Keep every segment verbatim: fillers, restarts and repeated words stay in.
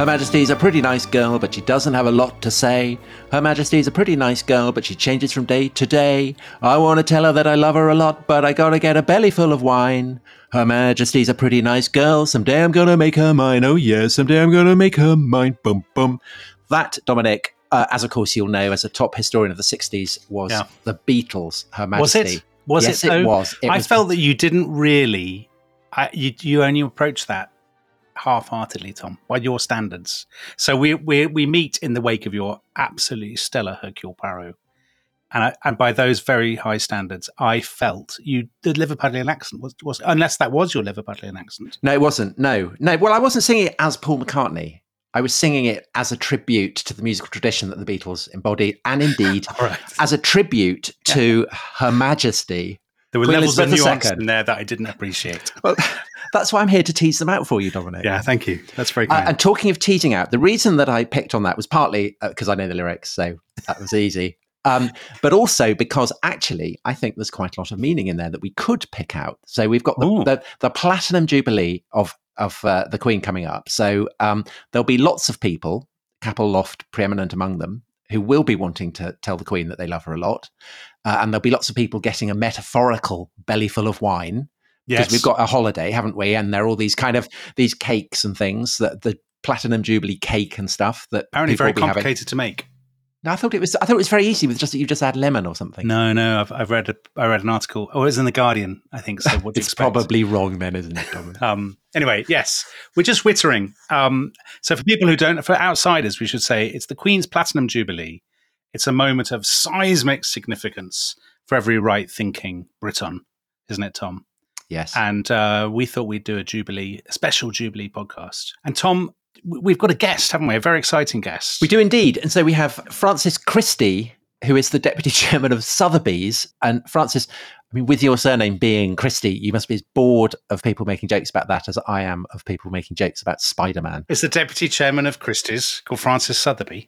Her Majesty's a pretty nice girl, but she doesn't have a lot to say. Her Majesty's a pretty nice girl, but she changes from day to day. I want to tell her that I love her a lot, but I gotta get a belly full of wine. Her Majesty's a pretty nice girl, someday I'm gonna make her mine. Oh yeah, someday I'm gonna make her mine. Boom, boom. That, Dominic, uh, as of course you'll know, as a top historian of the sixties, was yeah. the Beatles, Her Majesty. Was it? Was yes, it? it Oh, was. It I was. felt that you didn't really, I, you, you only approached that half-heartedly, Tom, by your standards. So we we we meet in the wake of your absolutely stellar Hercule Poirot, and I, and by those very high standards, I felt you the Liverpudlian accent was was unless that was your Liverpudlian accent. No, it wasn't. No, no. Well, I wasn't singing it as Paul McCartney. I was singing it as a tribute to the musical tradition that the Beatles embodied, and indeed right. as a tribute to yeah. Her Majesty. There were Queen levels of Elizabeth nuance in there that I didn't appreciate. Well, that's why I'm here to tease them out for you, Dominic. Yeah, thank you. That's very kind. Uh, and talking of teasing out, the reason that I picked on that was partly because uh, I know the lyrics, so that was easy. Um, but also because actually, I think there's quite a lot of meaning in there that we could pick out. So we've got the, the, the Platinum Jubilee of of uh, the Queen coming up. So um, there'll be lots of people, Capel Loft preeminent among them, who will be wanting to tell the Queen that they love her a lot. Uh, and there'll be lots of people getting a metaphorical belly full of wine. Because yes. we've got a holiday, haven't we? And there are all these kind of these cakes and things, that the Platinum Jubilee cake and stuff that apparently very complicated having. to make. No, I thought it was. I thought it was very easy with just that you just add lemon or something. No, no, I've, I've read a, I read an article. Oh, it was in the Guardian, I think. So what do you it's expect? Probably wrong, then, isn't it, Dominic? um. Anyway, yes, we're just wittering. Um. So for people who don't, for outsiders, we should say it's the Queen's Platinum Jubilee. It's a moment of seismic significance for every right-thinking Briton, isn't it, Tom? Yes. And uh, we thought we'd do a Jubilee, a special Jubilee podcast. And Tom, we've got a guest, haven't we? A very exciting guest. We do indeed. And so we have Francis Christie, who is the Deputy Chairman of Sotheby's. And Francis, I mean, with your surname being Christie, you must be as bored of people making jokes about that as I am of people making jokes about Spider-Man. Is the Deputy Chairman of Christie's called Francis Sotheby?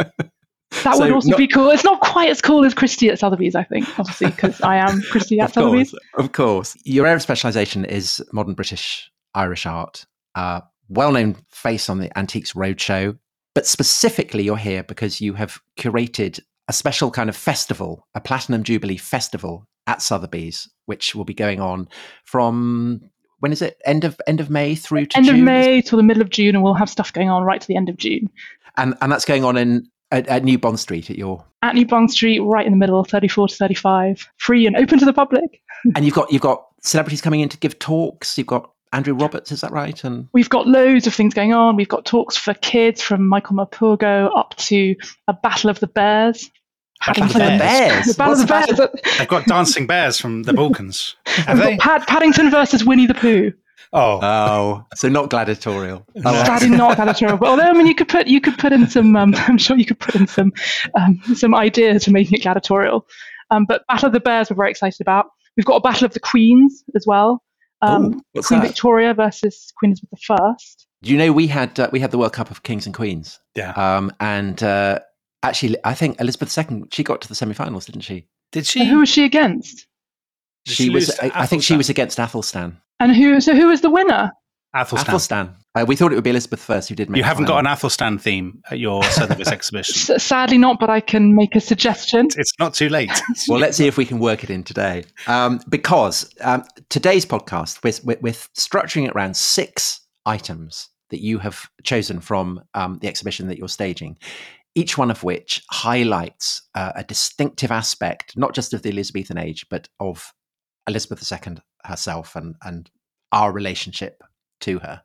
That so would also not, be cool. It's not quite as cool as Christie at Sotheby's, I think, obviously, because I am Christie at of Sotheby's. Course, of course. Your area of specialisation is modern British Irish art. Uh, well-known face on the Antiques Roadshow. But specifically, you're here because you have curated a special kind of festival, a Platinum Jubilee festival at Sotheby's, which will be going on from... When is it? End of end of May through to end June? End of May till the middle of June, and we'll have stuff going on right to the end of June. And and that's going on in at, at New Bond Street at your at New Bond Street, right in the middle, thirty-four to thirty-five, free and open to the public. And you've got you've got celebrities coming in to give talks. You've got Andrew Roberts, is that right? And we've got loads of things going on. We've got talks for kids from Michael Morpurgo up to a Battle of the Bears. Battle of the Bears. Bears. The Battle What's of the the Bears. Battle? They've got dancing bears from the Balkans. Have We've they? got Pad- Paddington versus Winnie the Pooh. Oh, oh, so not gladiatorial. No. Sadly, not gladiatorial. But although I mean, you could put you could put in some. Um, I'm sure you could put in some um, some ideas to making it gladiatorial. Um, but Battle of the Bears, we're very excited about. We've got a Battle of the Queens as well. Um, Ooh, what's Queen that? Victoria versus Queen Elizabeth the First. Do you know we had uh, we had the World Cup of Kings and Queens? Yeah. Um, and uh, actually, I think Elizabeth the Second, she got to the semi-finals, didn't she? Did she? And who was she against? Did she she was. lose to I, I think she Athelstan? was against Athelstan. And who? So who was the winner? Athelstan. Athelstan. Uh, we thought it would be Elizabeth first, who did make You haven't the got final. an Athelstan theme at your Sotheby's exhibition. S- sadly not, but I can make a suggestion. It's not too late. Well, let's see if we can work it in today. Um, because um, today's podcast, we're, we're, we're structuring it around six items that you have chosen from um, the exhibition that you're staging, each one of which highlights uh, a distinctive aspect, not just of the Elizabethan age, but of Elizabeth the Second herself and, and our relationship to her.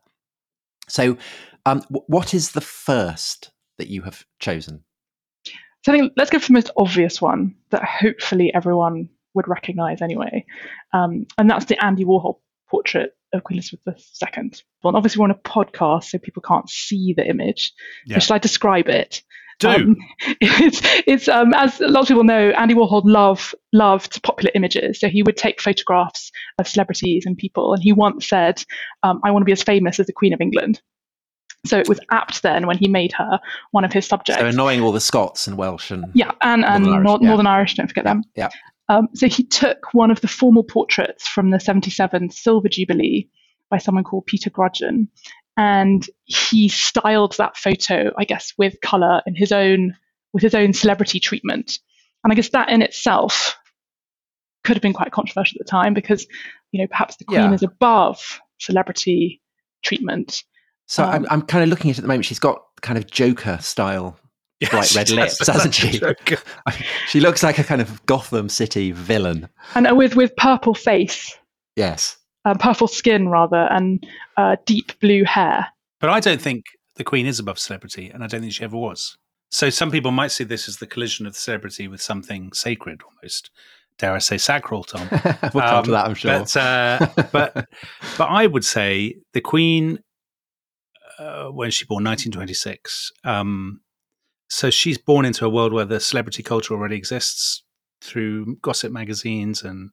So um, w- what is the first that you have chosen? So I think let's go for the most obvious one that hopefully everyone would recognise anyway, um, and that's the Andy Warhol portrait of Queen Elizabeth the Second. Well, obviously we're on a podcast, so people can't see the image. Yeah. So should I describe it? Do. Um, it's it's um, as a lot of people know, Andy Warhol loved loved popular images. So he would take photographs of celebrities and people, and he once said, um, "I want to be as famous as the Queen of England." So it was apt then when he made her one of his subjects. So annoying all the Scots and Welsh and yeah, and and Northern Irish, Northern, yeah. Northern Irish, don't forget yeah, them. yeah. Um, so he took one of the formal portraits from the seventy-seven Silver Jubilee by someone called Peter Grudgeon, and he styled that photo, I guess, with color in his own with his own celebrity treatment. And I guess that in itself could have been quite controversial at the time because, you know, perhaps the Queen Yeah. is above celebrity treatment. So Um, I'm, I'm kind of looking at it at the moment. She's got kind of Joker style Yes, bright red she lips, does. hasn't she? Joker. She looks like a kind of Gotham City villain. and with with purple face, Yes. um, purple skin rather, and uh, deep blue hair. But I don't think the Queen is above celebrity, and I don't think she ever was. So some people might see this as the collision of the celebrity with something sacred, almost. Dare I say sacral, Tom? We'll come Um, to that, I'm sure. But, uh, but, but I would say the Queen, uh, when she born, nineteen twenty-six, um, so she's born into a world where the celebrity culture already exists through gossip magazines and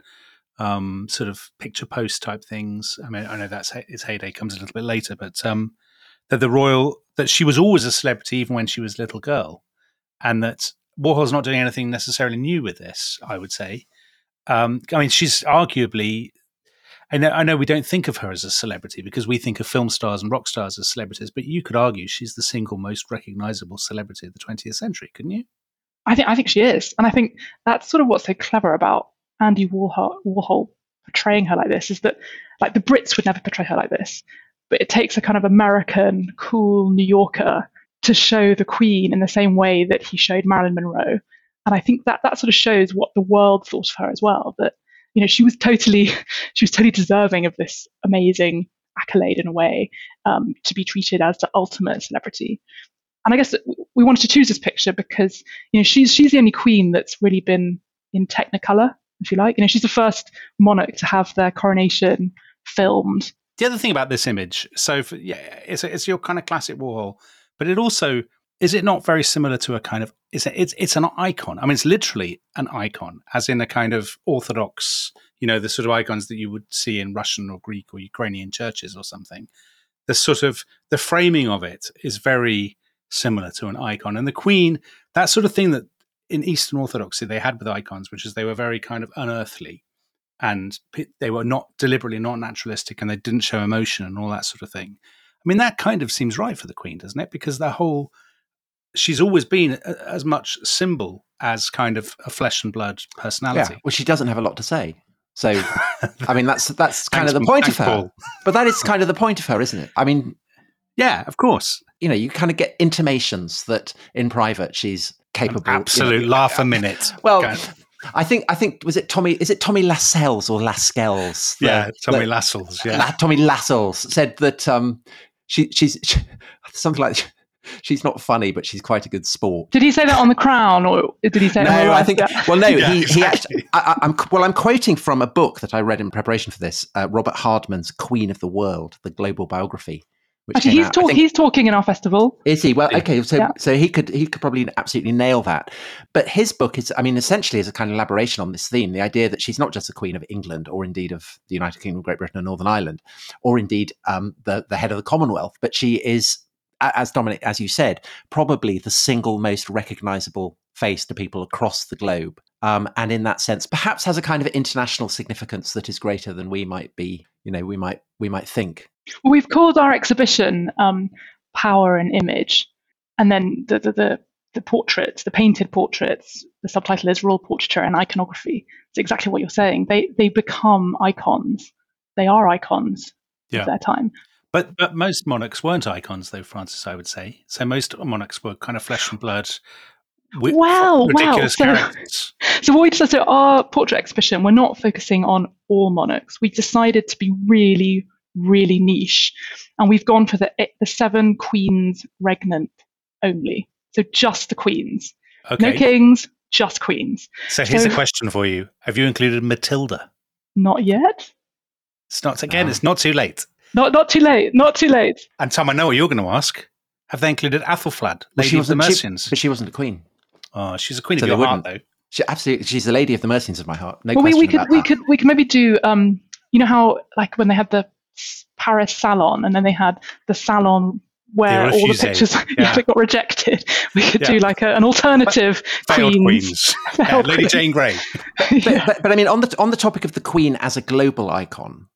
um, sort of picture post type things. I mean, I know that's its heyday comes a little bit later, but um, that the royal that she was always a celebrity even when she was a little girl, and that Warhol's not doing anything necessarily new with this. I would say. Um, I mean, she's arguably. I know, I know we don't think of her as a celebrity because we think of film stars and rock stars as celebrities, but you could argue she's the single most recognizable celebrity of the twentieth century, couldn't you? I think I think she is, and I think that's sort of what's so clever about Andy Warhol, Warhol portraying her like this is that, like, the Brits would never portray her like this, but it takes a kind of American, cool New Yorker to show the Queen in the same way that he showed Marilyn Monroe, and I think that that sort of shows what the world thought of her as well. That, you know, she was totally she was totally deserving of this amazing accolade in a way, um, to be treated as the ultimate celebrity. And I guess that we wanted to choose this picture because, you know, she's she's the only queen that's really been in Technicolor, if you like. You know, she's the first monarch to have their coronation filmed. The other thing about this image, so for, yeah, it's it's your kind of classic Warhol, but it also is it not very similar to a kind of it's a, it's it's an icon. I mean, it's literally an icon, as in a kind of Orthodox, you know, the sort of icons that you would see in Russian or Greek or Ukrainian churches or something. The sort of the framing of it is very similar to an icon, and the Queen, that sort of thing that in Eastern Orthodoxy they had with icons, which is they were very kind of unearthly, and they were not deliberately not naturalistic, and they didn't show emotion and all that sort of thing. I mean, that kind of seems right for the Queen, doesn't it? Because the whole she's always been a, as much symbol as kind of a flesh and blood personality. Yeah. Well, she doesn't have a lot to say. So, I mean, that's that's kind Thanks, of the point of thanks, her. Paul. But that is kind of the point of her, isn't it? I mean, Yeah, of course. you know, you kind of get intimations that in private she's capable. Absolute you know, laugh a minute. Well, Kind of- I think I think was it Tommy? Is it Tommy Lascelles or Lascelles? The- yeah, Tommy the- Lascelles. Yeah. La- Tommy Lascelles said that um, she she's she, something like she's not funny, but she's quite a good sport. Did he say that on The Crown, or did he say it on the No, I rest? think. Yeah. Well, no, Yeah, he, he exactly. actually. I, I- I'm well. I'm quoting from a book that I read in preparation for this. Uh, Robert Hardman's "Queen of the World: The Global Biography." Which Actually, came he's out, I talk, think- he's talking in our festival. Is he? Well, okay. So, Yeah. so he could he could probably absolutely nail that. But his book is, I mean, essentially is a kind of elaboration on this theme: the idea that she's not just the Queen of England, or indeed of the United Kingdom, Great Britain, and Northern Ireland, or indeed um, the the head of the Commonwealth, but she is, a- as Dominic, as you said, probably the single most recognisable face to people across the globe. Um, and in that sense, perhaps has a kind of international significance that is greater than we might be. You know, we might we might think. Well, we've called our exhibition um, "Power and Image," and then the, the the the portraits, the painted portraits. The subtitle is "Royal Portraiture and Iconography." It's exactly what you're saying. They they become icons. They are icons Yeah. of their time. But but most monarchs weren't icons, though, Francis, I would say. So most monarchs were kind of flesh and blood, wi- Wow, ridiculous wow. So- characters. So what we decided, so our portrait exhibition, we're not focusing on all monarchs. We decided to be really, really niche, and we've gone for the the seven queens regnant only. So just the queens, Okay. no kings, just queens. So here's So- a question for you: have you included Matilda? Not yet. It's not again. Ah. It's not too late. Not not too late. Not too late. And Tom, I know what you're going to ask. Have they included Athelflaed, Well, Lady of the she, Mercians? but she wasn't a queen. Oh, she's a queen So of they your heart, wouldn't. though. She absolutely, she's the lady of the Mercians of my heart. No well, we, question we could about we that. could we could maybe do um you know how, like, when they had the Paris salon and then they had the salon where The all the refusee. pictures Yeah. yeah, got rejected. We could Yeah. do like a, an alternative Failed queens. queens. Yeah, Failed Lady queens. Jane Grey. But, but, but I mean, on the on the topic of the Queen as a global icon,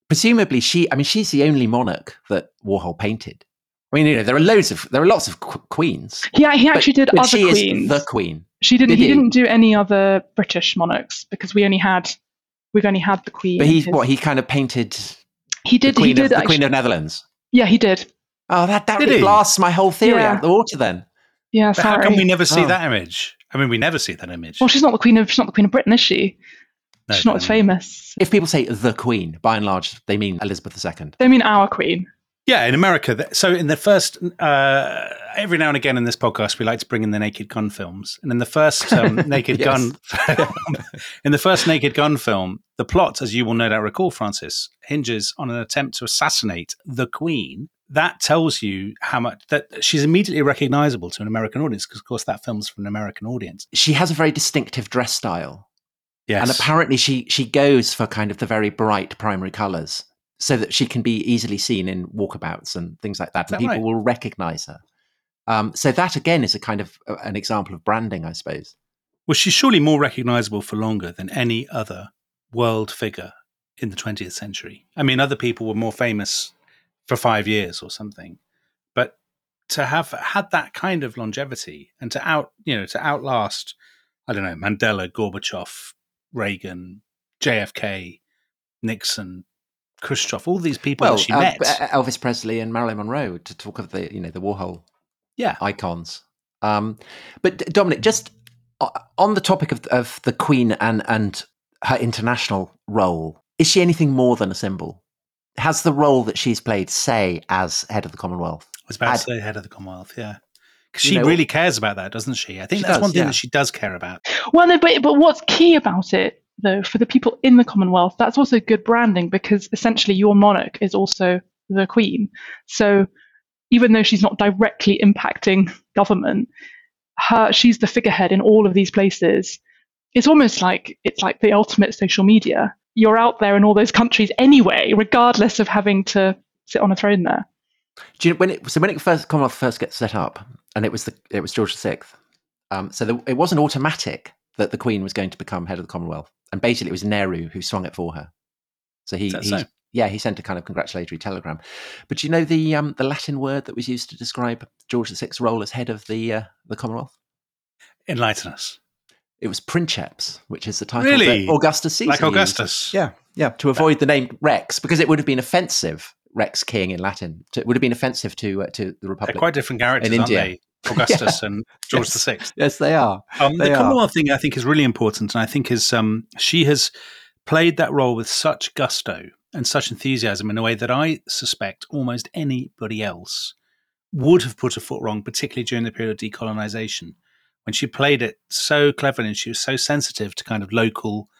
presumably she, I mean, she's the only monarch that Warhol painted. I mean, you know, there are loads of, there are lots of qu- queens. Yeah, he actually but, did but other she queens. Is the queen. She didn't. Did he, he didn't do any other British monarchs because we only had, we've only had the Queen. But he, his, what he kind of painted. He did. The Queen he did. Of, the actually, Queen of Netherlands. Yeah, he did. Oh, that that Did really he? blasts my whole theory Yeah. out of the water. Then. Yeah, But sorry. how come we never see Oh. that image? I mean, we never see that image. Well, she's not the Queen of. She's not the Queen of Britain, is she? No, she's not no, as no. famous. If people say the Queen, by and large, they mean Elizabeth the Second. They mean our Queen. Yeah, in America. th- So in the first, uh, every now and again in this podcast, we like to bring in the Naked Gun films. And in the first um, Naked Yes. Gun film, in the first Naked Gun film, the plot, as you will no doubt recall, Francis, hinges on an attempt to assassinate the Queen. That tells you how much that she's immediately recognizable to an American audience because, of course, that film's for an American audience. She has a very distinctive dress style. Yes, And apparently she she goes for kind of the very bright primary colours so that she can be easily seen in walkabouts and things like that. Is And that people right? will recognise her. Um, so that, again, is a kind of uh, an example of branding, I suppose. well, she's surely more recognizable for longer than any other world figure in the twentieth century. I mean, other people were more famous for five years or something, but to have had that kind of longevity and to out, you know, to outlast, I don't know, Mandela, Gorbachev, Reagan, J F K, Nixon, Khrushchev, all these people Well, that she uh, met. Elvis Presley and Marilyn Monroe, to talk of the, you know, the Warhol yeah. icons. Um, but Dominic, just o- on the topic of, of the Queen and, and her international role, is she anything more than a symbol? Has the role that she's played, say, as head of the Commonwealth? I was about had- to say head of the Commonwealth, yeah. Because You she know- really cares about that, doesn't she? I think She that's does, one thing yeah. that she does care about. Well, no, but but what's key about it, though, for the people in the Commonwealth, that's also good branding because essentially your monarch is also the Queen. So even though she's not directly impacting government, her she's the figurehead in all of these places. It's almost like it's like the ultimate social media. You're out there in all those countries anyway, regardless of having to sit on a throne there. Do you know when it so when it first Commonwealth first gets set up, and it was the it was George the Sixth. Um, so the, it wasn't automatic that the Queen was going to become head of the Commonwealth, and basically it was Nehru who swung it for her. So he, Is that he so? yeah, he sent a kind of congratulatory telegram. But do you know the um, the Latin word that was used to describe George the Sixth's role as head of the uh, the Commonwealth? Enlighten us. It was princeps, which is the title Really? that Augustus Caesar Like used. Augustus. Yeah, yeah, to avoid the name Rex, because it would have been offensive. Rex King in Latin. To, it would have been offensive to uh, to the They're Republic. quite different characters, In aren't India. they? Augustus Yeah. and George Yes. the Sixth. Yes, they are. Um, They the are. Commonwealth thing, I think, is really important, and I think is um, she has played that role with such gusto and such enthusiasm in a way that I suspect almost anybody else would have put a foot wrong, particularly during the period of decolonisation, when she played it so cleverly and she was so sensitive to kind of local,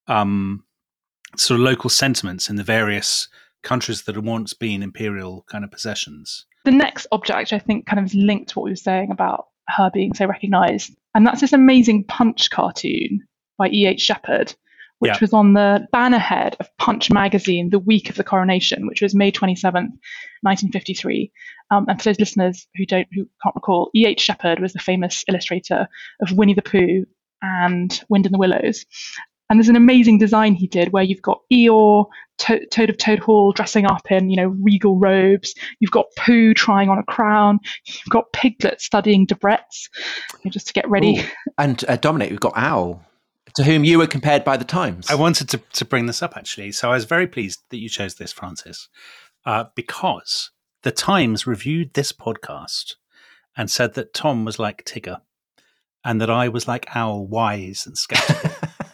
um, sort of local sentiments in the various countries that had once been imperial kind of possessions. The next object, I think, kind of is linked to what we were saying about her being so recognised. And that's this amazing Punch cartoon by E H Shepard, which Yeah. was on the banner head of Punch magazine the week of the coronation, which was May twenty-seventh, nineteen fifty-three. Um, and for those listeners who don't, who can't recall, E H Shepard was the famous illustrator of Winnie the Pooh and Wind in the Willows. And there's an amazing design he did where you've got Eeyore, to- Toad of Toad Hall dressing up in, you know, regal robes. You've got Pooh trying on a crown. You've got Piglet studying Debrett's, you know, just to get ready. Ooh. And uh, Dominic, we've got Owl, to whom you were compared by the Times. I wanted to, to bring this up, actually. So I was very pleased that you chose this, Francis, uh, because the Times reviewed this podcast and said that Tom was like Tigger and that I was like Owl, wise and skeptical.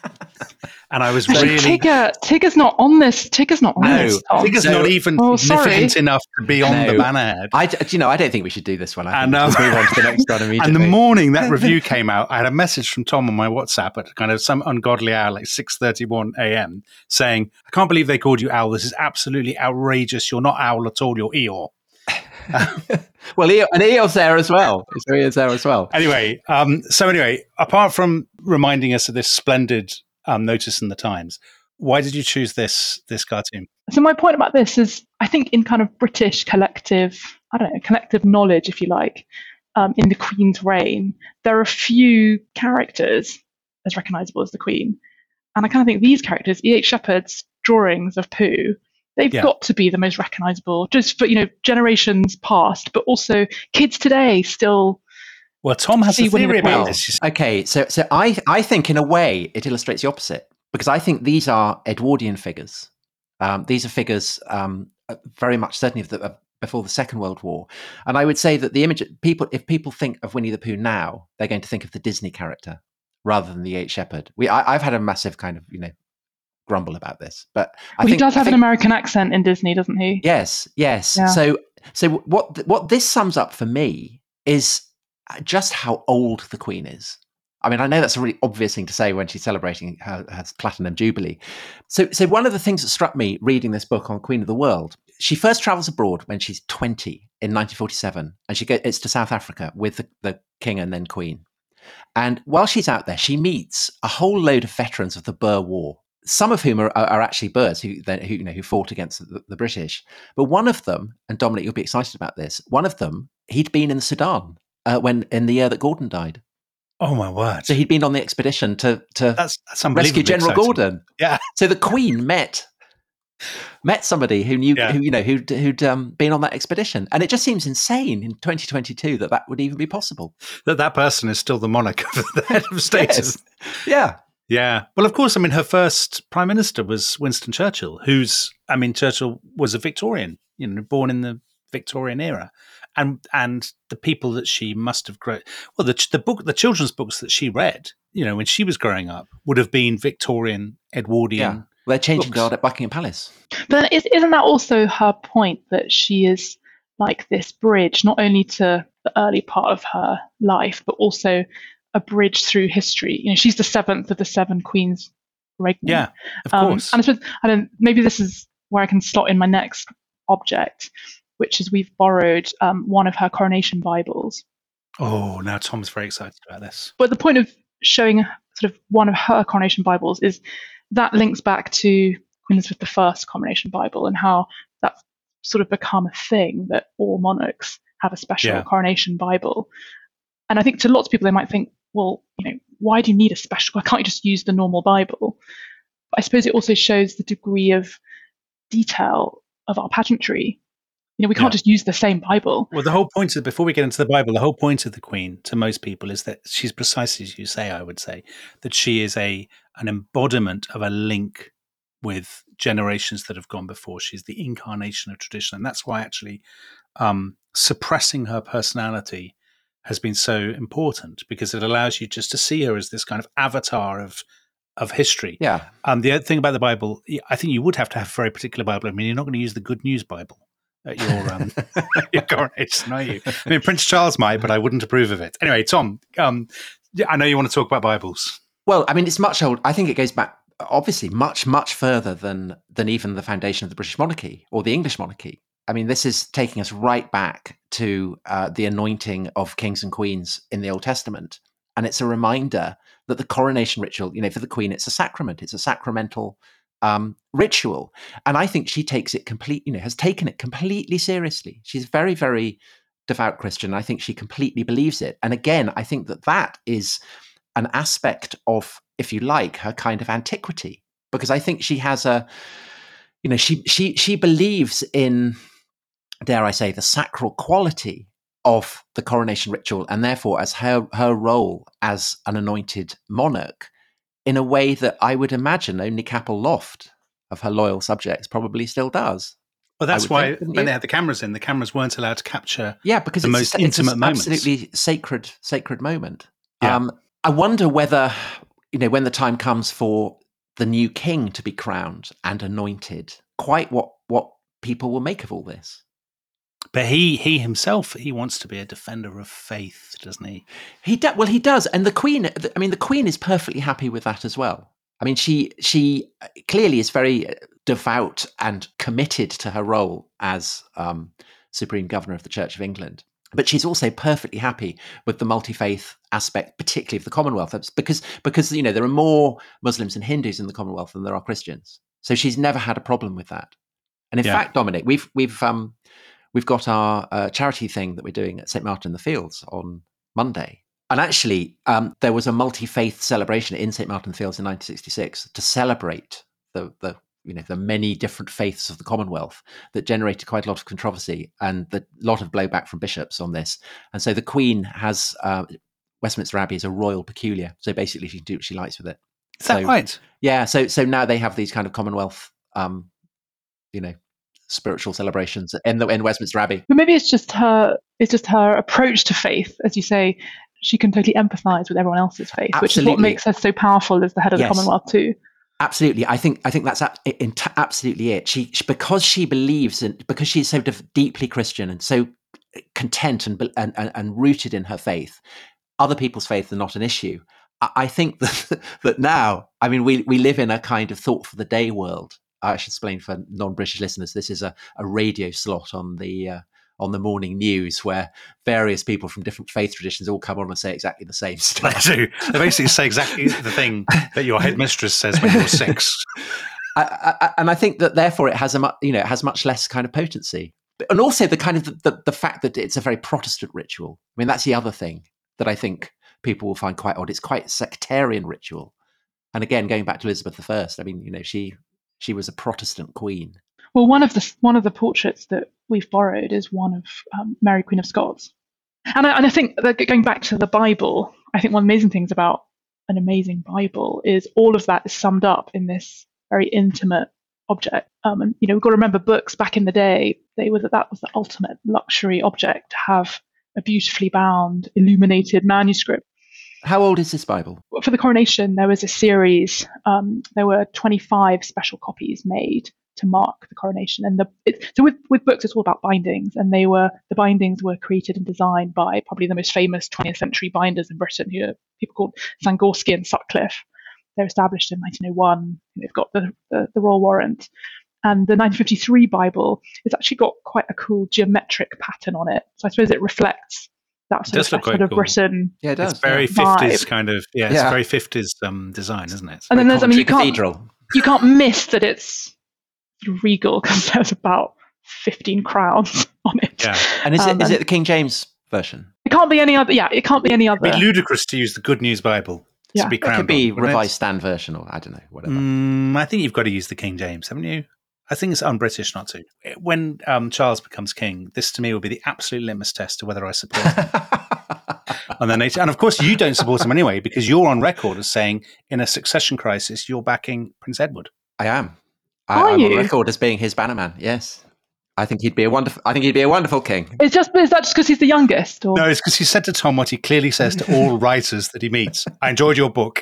And I was Actually, really... Tigger, Tigger's not on this. Tigger's not on No, this. Tom. Tigger's So- not even Oh, sorry. significant enough to be on No. the bannerhead. I, d- you know, I don't think we should do this one. I And, think we should um, move on to the next one immediately. And the morning that review came out, I had a message from Tom on my WhatsApp at kind of some ungodly hour, like six thirty-one a.m., saying, I can't believe they called you Owl. This is absolutely outrageous. You're not Owl at all. You're Eeyore. well, Eo- and Eo's there as well. So Eo's there as well. Anyway, um, so anyway, apart from reminding us of this splendid um, notice in the Times, why did you choose this this cartoon? So my point about this is, I think in kind of British collective, I don't know, collective knowledge, if you like, um, in the Queen's reign, there are few characters as recognisable as the Queen. And I kind of think these characters, E H Shepard's drawings of Pooh, They've Yeah. got to be the most recognizable, just for, you know, generations past, but also kids today still. Well, Tom has See a Winnie theory the about Pooh. this. Okay, so so I I think in a way it illustrates the opposite, because I think these are Edwardian figures. Um, these are figures um, very much certainly of the, of before the Second World War, and I would say that the image people, if people think of Winnie the Pooh now, they're going to think of the Disney character rather than the Eight Shepherd. We I, I've had a massive kind of you know grumble about this, but I Well, think he does I have think, an American accent in Disney, doesn't he? Yes, yes. Yeah. So, so what what this sums up for me is just how old the Queen is. I mean, I know that's a really obvious thing to say when she's celebrating her, her platinum jubilee. So, so one of the things that struck me reading this book on Queen of the World, she first travels abroad when she's twenty in nineteen forty-seven, and she goes it's to South Africa with the, the King and then Queen. And while she's out there, she meets a whole load of veterans of the Boer War, some of whom are, are actually Boers who, who, you know, who fought against the, the British. But one of them, and Dominic, you'll be excited about this, one of them, he'd been in the Sudan uh, when in the year that Gordon died. Oh, my word. So he'd been on the expedition to, to That's, that's rescue unbelievably General exciting. Gordon. Yeah. So the Queen met met somebody who knew, Yeah. who you know, who'd, who'd um, been on that expedition, and it just seems insane in twenty twenty-two that that would even be possible. That that person is still the monarch of the head of state. Yes. Yeah. Yeah. Well, of course, I mean, her first prime minister was Winston Churchill, who's, I mean, Churchill was a Victorian, you know, born in the Victorian era. And and the people that she must have grown, well, the the book, the children's books that she read, you know, when she was growing up, would have been Victorian, Edwardian. Yeah. Well, they're changing books. guard at Buckingham Palace. But is, isn't that also her point, that she is like this bridge, not only to the early part of her life, but also a bridge through history? You know, she's the seventh of the seven queens regnant. Yeah, of Um, course. and I suppose, I don't, maybe this is where I can slot in my next object, which is we've borrowed um, one of her coronation Bibles. Oh, now Tom's very excited about this. But the point of showing sort of one of her coronation Bibles is that links back to Queen Elizabeth the First coronation Bible, and how that's sort of become a thing that all monarchs have a special Yeah. coronation Bible. And I think to lots of people, they might think, well, you know, why do you need a special? Why can't you just use the normal Bible? But I suppose it also shows the degree of detail of our pageantry. You know, we can't Yeah. just use the same Bible. Well, the whole point of, before we get into the Bible, the whole point of the Queen to most people is that she's precisely as you say, I would say, that she is a an embodiment of a link with generations that have gone before. She's the incarnation of tradition. And that's why actually um, suppressing her personality has been so important, because it allows you just to see her as this kind of avatar of of history. Yeah. Um, the other thing about the Bible, I think you would have to have a very particular Bible. I mean, you're not going to use the Good News Bible at your um, your coronation, are you? I mean, Prince Charles might, but I wouldn't approve of it. Anyway, Tom, um, I know you want to talk about Bibles. Well, I mean, it's much old. I think it goes back, obviously, much, much further than than even the foundation of the British monarchy or the English monarchy. I mean, this is taking us right back to uh, the anointing of kings and queens in the Old Testament. And it's a reminder that the coronation ritual, you know, for the Queen, it's a sacrament. It's a sacramental um, ritual. And I think she takes it complete, you know, has taken it completely seriously. She's very, very devout Christian. I think she completely believes it. And again, I think that that is an aspect of, if you like, her kind of antiquity, because I think she has a, you know, she she she believes in, dare I say, the sacral quality of the coronation ritual, and therefore as her her role as an anointed monarch, in a way that I would imagine only Capel Loft of her loyal subjects probably still does. Well, that's would why think, wouldn't when you? they had the cameras in, the cameras weren't allowed to capture Yeah, because the it's most a, it's intimate an moments. absolutely sacred sacred moment. Yeah. Um, I wonder whether, you know, when the time comes for the new king to be crowned and anointed, quite what what people will make of all this. But he he himself, he wants to be a defender of faith, doesn't he? He do, well, he does, and the Queen. I mean, the Queen is perfectly happy with that as well. I mean, she she clearly is very devout and committed to her role as um, Supreme Governor of the Church of England. But she's also perfectly happy with the multi-faith aspect, particularly of the Commonwealth, because because you know there are more Muslims and Hindus in the Commonwealth than there are Christians. So she's never had a problem with that. And in Yeah. fact, Dominic, we've we've um, we've got our uh, charity thing that we're doing at Saint Martin in the Fields on Monday. And actually, um, there was a multi-faith celebration in Saint Martin in the Fields in nineteen sixty-six to celebrate the, the you know, the many different faiths of the Commonwealth that generated quite a lot of controversy and a lot of blowback from bishops on this. And so the Queen has uh, Westminster Abbey is a royal peculiar. So basically she can do what she likes with it. Is that so, right? Yeah. So so now they have these kind of Commonwealth, um, you know, spiritual celebrations in the in Westminster Abbey. But maybe it's just her it's just her approach to faith, as you say. She can totally empathise with everyone else's faith, Absolutely. which is what makes her so powerful as the head of Yes. the Commonwealth too. Absolutely, I think I think that's ab- in t- absolutely it. She, she because she believes in because she's so def- deeply Christian and so content and, and and and rooted in her faith. Other people's faith are not an issue. I, I think that that now, I mean, we we live in a kind of thought for the day world. I should explain for non-British listeners. This is a, a radio slot on the uh, on the morning news where various people from different faith traditions all come on and say exactly the same stuff. They do. They basically say exactly the thing that your headmistress says when you're six. I, I, and I think that therefore it has a mu- you know it has much less kind of potency, and also the kind of the, the, the fact that it's a very Protestant ritual. I mean, that's the other thing that I think people will find quite odd. It's quite a sectarian ritual, and again, going back to Elizabeth the First, I mean, you know, she she was a Protestant queen. Well, one of the one of the portraits that we've borrowed is one of um, Mary, Queen of Scots, and I, and I think that going back to the Bible, I think one of the amazing things about an amazing Bible is all of that is summed up in this very intimate object. Um, and you know, we've got to remember, books back in the day, they were that was the ultimate luxury object to have a beautifully bound, illuminated manuscript. How old is this Bible? For the coronation, there was a series. Um, there were twenty-five special copies made to mark the coronation, and the it, so with with books, it's all about bindings, and they were the bindings were created and designed by probably the most famous twentieth century binders in Britain, who are people called Zangorski and Sutcliffe. They're established in nineteen oh one. They've got the, the the royal warrant, and the nineteen fifty-three Bible has actually got quite a cool geometric pattern on it. So I suppose it reflects that sort, does of, look that sort quite of cool. Britain. Yeah, it does. It's very yeah. fifties Vibe. kind of, yeah, it's Yeah. very fifties um, design, isn't it? It's And then very there's, I mean, you Coventry can't Cathedral. you can't miss that it's sort of regal because there's about fifteen crowns on it. Yeah. And is Um, it is and- it the King James version? It can't be any other. Yeah, it can't be any other. It'd be ludicrous to use the Good News Bible Yeah. to be It crowned could be on, wouldn't it? revised stand version, or I don't know, whatever. Mm, I think you've got to use the King James, haven't you? I think it's un-British not to. When um, Charles becomes king, this to me will be the absolute litmus test to whether I support him. And then, and of course, you don't support him anyway because you're on record as saying in a succession crisis you're backing Prince Edward. I am. I, Are I'm on you? record as being his bannerman. Yes, I think he'd be a wonderful. I think he'd be a wonderful king. It's just is that just because he's the youngest? Or No, it's because he said to Tom what he clearly says to all writers that he meets. I enjoyed your book.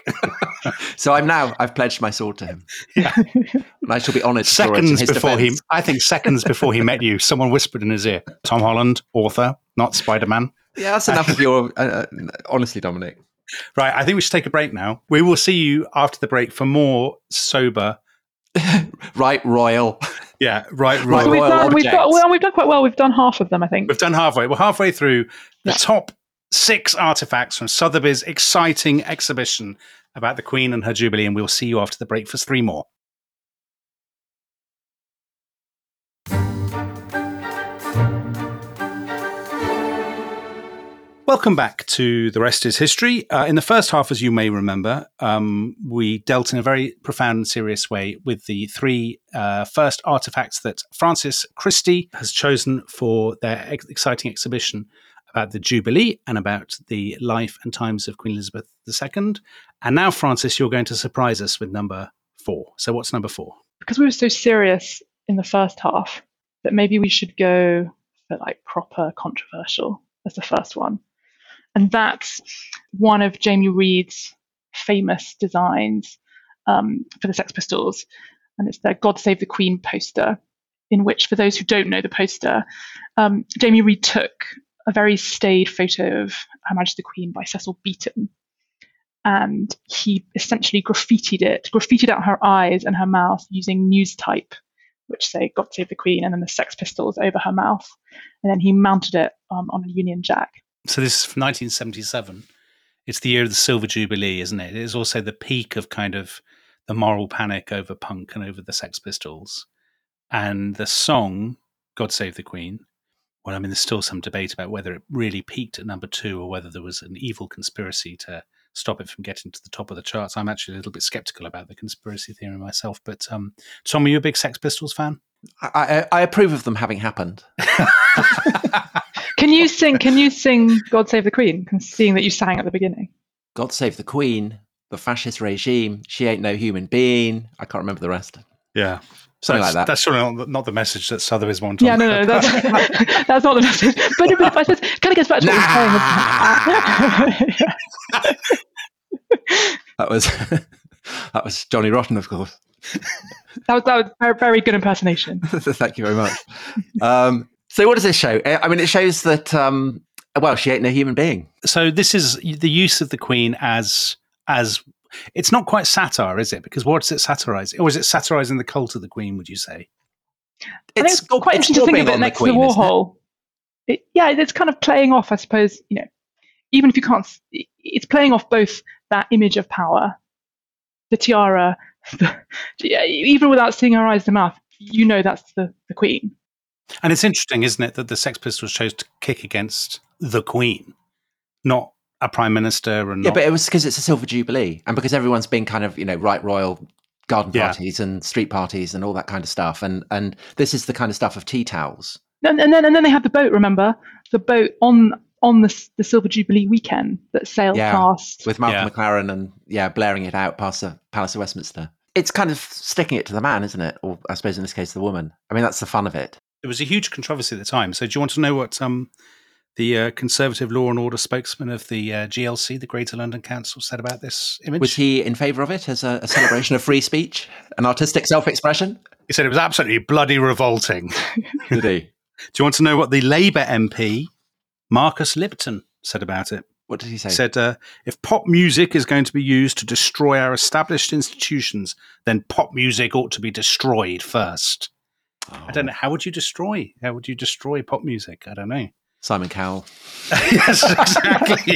So I'm now. I've pledged my sword to him, Yeah. and I shall be honoured. to draw it in Seconds his before he, defence. I think seconds before he met you, someone whispered in his ear, Tom Holland, author, not Spider-Man. Yeah, that's enough of your. Uh, uh, honestly, Dominic. Right, I think we should take a break now. We will see you after the break for more sober, Right, royal. yeah, right, Right, royal. So we've royal done we've got objects. well we've done quite well. We've done half of them, I think. We've done halfway. We're halfway through the Yeah. top six artifacts from Sotheby's exciting exhibition about the Queen and her Jubilee, and we'll see you after the break for three more. Welcome back to The Rest is History. Uh, in the first half, as you may remember, um, we dealt in a very profound and serious way with the three uh, first artifacts that Francis Christie has chosen for their ex- exciting exhibition about the Jubilee and about the life and times of Queen Elizabeth the Second. And now, Francis, you're going to surprise us with number four. So what's number four? Because we were so serious in the first half that maybe we should go for like proper controversial as the first one. And that's one of Jamie Reed's famous designs um, for the Sex Pistols. And it's their God Save the Queen poster, in which, for those who don't know the poster, um, Jamie Reed took a very staid photo of Her Majesty the Queen by Cecil Beaton. And he essentially graffitied it, graffitied out her eyes and her mouth using news type, which say God Save the Queen, and then the Sex Pistols over her mouth. And then he mounted it um, on a Union Jack. So this is from nineteen seventy-seven. It's the year of the Silver Jubilee, isn't it? It is also the peak of kind of the moral panic over punk and over the Sex Pistols. And the song, God Save the Queen, well, I mean, there's still some debate about whether it really peaked at number two or whether there was an evil conspiracy to stop it from getting to the top of the charts. I'm actually a little bit skeptical about the conspiracy theory myself. But um, Tom, are you a big Sex Pistols fan? I, I, I approve of them having happened. Can you sing? Can you sing "God Save the Queen"? Seeing that you sang at the beginning. God save the Queen, the fascist regime. She ain't no human being. I can't remember the rest. Yeah. Something that's, like that. That's sort of not the message that Sotheby's wanted. Yeah, no, no, that's, that's not the message. But, but, but it kind of goes back to what Nah. we were saying. That was that was Johnny Rotten, of course. That was that was very, very good impersonation. Thank you very much. Um, so, what does this show? I mean, it shows that um, well, she ain't no human being. So, this is the use of the Queen as as. It's not quite satire, is it? Because what's it satirising? Or is it satirising the cult of the Queen, would you say? It's, it's quite it's interesting to think of it next Queen, to Warhol. It? It, yeah, it's kind of playing off, I suppose, you know, even if you can't, it's playing off both that image of power, the tiara, the, even without seeing her eyes and mouth, you know that's the, the Queen. And it's interesting, isn't it, that the Sex Pistols chose to kick against the Queen, not a prime minister. And yeah, not... but it was because it's a silver jubilee, and because everyone's been kind of, you know, right royal garden Yeah. parties and street parties and all that kind of stuff, and and this is the kind of stuff of tea towels. And, and then and then they had the boat. Remember the boat on on the the silver jubilee weekend that sailed Yeah, past with Malcolm Yeah. McLaren and yeah, blaring it out past the Palace of Westminster. It's kind of sticking it to the man, isn't it? Or I suppose in this case, the woman. I mean, that's the fun of it. It was a huge controversy at the time. So do you want to know what um, the uh, Conservative Law and Order spokesman of the uh, G L C, the Greater London Council, said about this image? Was he in favour of it as a, a celebration of free speech, an artistic self-expression? He said it was absolutely bloody revolting. Did he? Do you want to know what the Labour M P, Marcus Lipton, said about it? What did he say? He said, uh, if pop music is going to be used to destroy our established institutions, then pop music ought to be destroyed first. Oh, I don't know. How would you destroy? How would you destroy pop music? I don't know. Simon Cowell. Yes, exactly.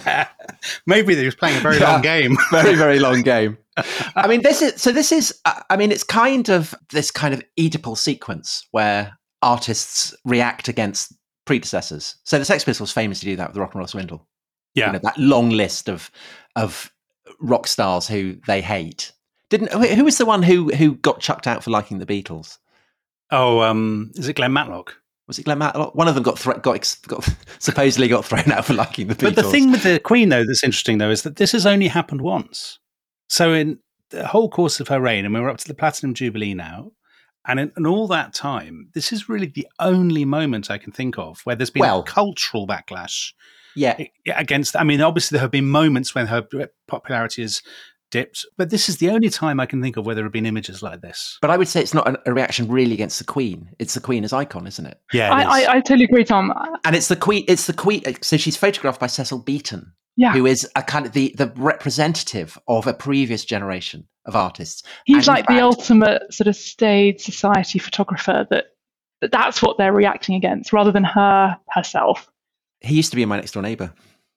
Maybe he was playing a very Yeah. long game. Very, very long game. I mean, this is so. This is. uh, I mean, it's kind of this kind of Oedipal sequence where artists react against predecessors. So the Sex Pistols famously do that with the Rock and Roll Swindle. Yeah. You know, that long list of of rock stars who they hate. Didn't who who was the one who who got chucked out for liking the Beatles? Oh, um, is it Glenn Matlock? Was it Glenn Matlock? One of them got thre- got, ex- got supposedly got thrown out for liking the Beatles. But the thing with the Queen, though, that's interesting, though, is that this has only happened once. So in the whole course of her reign, and we're up to the Platinum Jubilee now, and in, in all that time, this is really the only moment I can think of where there's been Well- a cultural backlash yeah, against. I mean, obviously there have been moments when her popularity has dipped, but this is the only time I can think of where there have been images like this. but I would say it's not a, a reaction really against the Queen. It's the Queen as icon, isn't it? Yeah, it I, is. I, I totally agree, Tom. And it's the Queen. It's the Queen. So she's photographed by Cecil Beaton, Yeah, who is a kind of the the representative of a previous generation of artists. he's And in like the fact- ultimate sort of staid society photographer. That, that that's what they're reacting against, rather than her herself. He used to be my next door neighbour.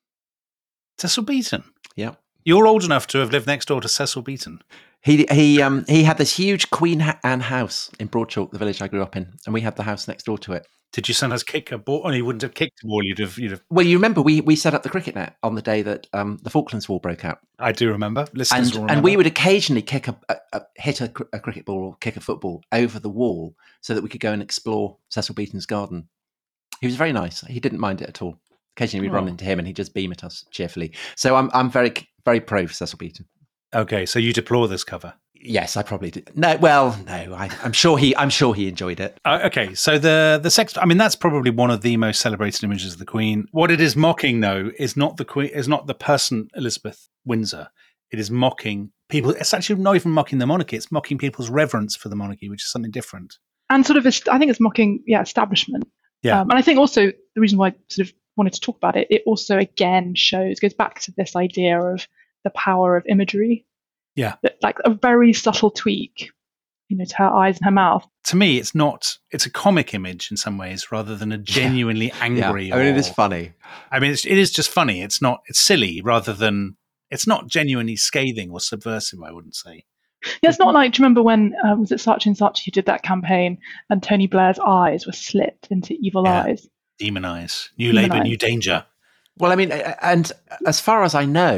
Cecil Beaton. Yeah. You're old enough to have lived next door to Cecil Beaton. He he um he had this huge Queen Ha- Anne house in Broadchalk, the village I grew up in, and we had the house next door to it. Did you sometimes kick a ball? Oh, you wouldn't have kicked a ball. You'd have. You'd have. Well, you remember we we set up the cricket net on the day that um the Falklands War broke out, I do remember. Listeners and will and remember. we would occasionally kick a, a, a hit a, cr- a cricket ball or kick a football over the wall so that we could go and explore Cecil Beaton's garden. He was very nice. He didn't mind it at all. Occasionally we'd Oh. run into him and he'd just beam at us cheerfully. So I'm I'm very very pro for Cecil Beaton. Okay, so you deplore this cover. Yes, I probably did. No, well, no, I, I'm sure he I'm sure he enjoyed it. Uh, okay, so the the sex. I mean, that's probably one of the most celebrated images of the Queen. What it is mocking, though, is not the Queen. Is not the person Elizabeth Windsor. It is mocking people. It's actually not even mocking the monarchy. It's mocking people's reverence for the monarchy, which is something different. And sort of, est- I think it's mocking, yeah, establishment. Yeah. Um, and I think also the reason why I sort of wanted to talk about it, it also again shows, goes back to this idea of the power of imagery. Yeah. That, like a very subtle tweak, you know, to her eyes and her mouth. To me, it's not. It's a comic image in some ways, rather than a genuinely Yeah, angry. I mean, it or- is funny. I mean, it's, it is just funny. It's not. It's silly, rather than. It's not genuinely scathing or subversive. I wouldn't say. Yeah, it's not like, do you remember when, uh, was it Saatchi and Saatchi who did that campaign and Tony Blair's eyes were slit into evil Yeah. eyes? Demonize. New Labour, Demonize. new danger. Well, I mean, a- and as far as I know,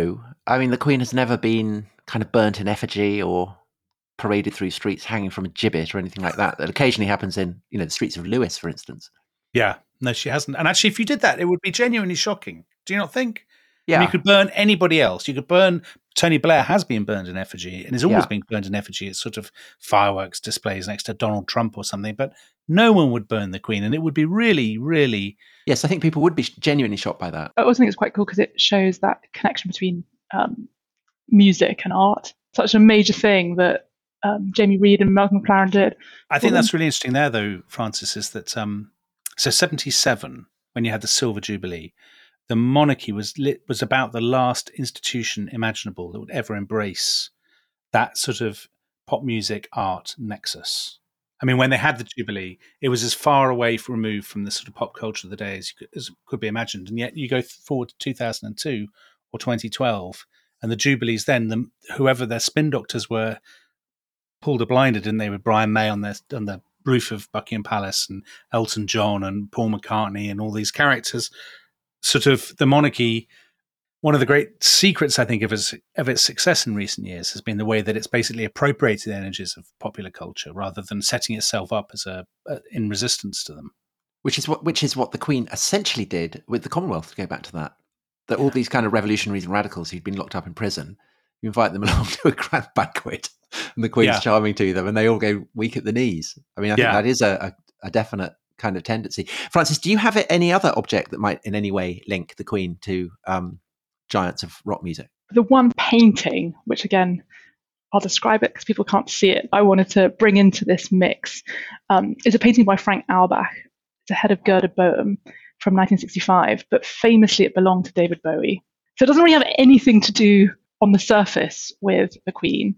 I mean, the Queen has never been kind of burnt in effigy or paraded through streets hanging from a gibbet or anything like that. That occasionally happens in, you know, the streets of Lewes, for instance. Yeah, no, she hasn't. And actually, if you did that, it would be genuinely shocking. Do you not think? Yeah. I mean, you could burn anybody else. You could burn, Tony Blair has been burned in effigy and has always Yeah. been burned in effigy at sort of fireworks displays next to Donald Trump or something. But no one would burn the Queen. And it would be really, really. Yes, I think people would be genuinely shocked by that. I also think it's quite cool because it shows that connection between um, music and art. Such a major thing that um, Jamie Reed and Malcolm McLaren did. I think Well, that's really interesting there, though, Francis, is that um, so seventy-seven, when you had the Silver Jubilee, the monarchy was lit, was about the last institution imaginable that would ever embrace that sort of pop music art nexus. I mean, when they had the Jubilee, it was as far away from, removed from the sort of pop culture of the day as, you could, as could be imagined. And yet you go forward to two thousand two or twenty twelve, and the Jubilees then, the, whoever their spin doctors were, pulled a blinder, didn't they, with Brian May on, their, on the roof of Buckingham Palace and Elton John and Paul McCartney and all these characters. Sort of the monarchy, one of the great secrets, I think, of its, of its success in recent years has been the way that it's basically appropriated the energies of popular culture rather than setting itself up as a, a in resistance to them. Which is what which is what the Queen essentially did with the Commonwealth, to go back to that. That all these kind of revolutionaries and radicals who'd been locked up in prison, you invite them along to a grand banquet and the Queen's Yeah. charming to them and they all go weak at the knees. I mean, I think Yeah. that is a, a, a definite kind of tendency. Francis, do you have any other object that might in any way link the Queen to um, giants of rock music? The one painting, which again, I'll describe it because people can't see it, I wanted to bring into this mix, um, is a painting by Frank Auerbach. It's a head of Gerda Boehm from nineteen sixty-five, but famously it belonged to David Bowie. So it doesn't really have anything to do on the surface with the Queen,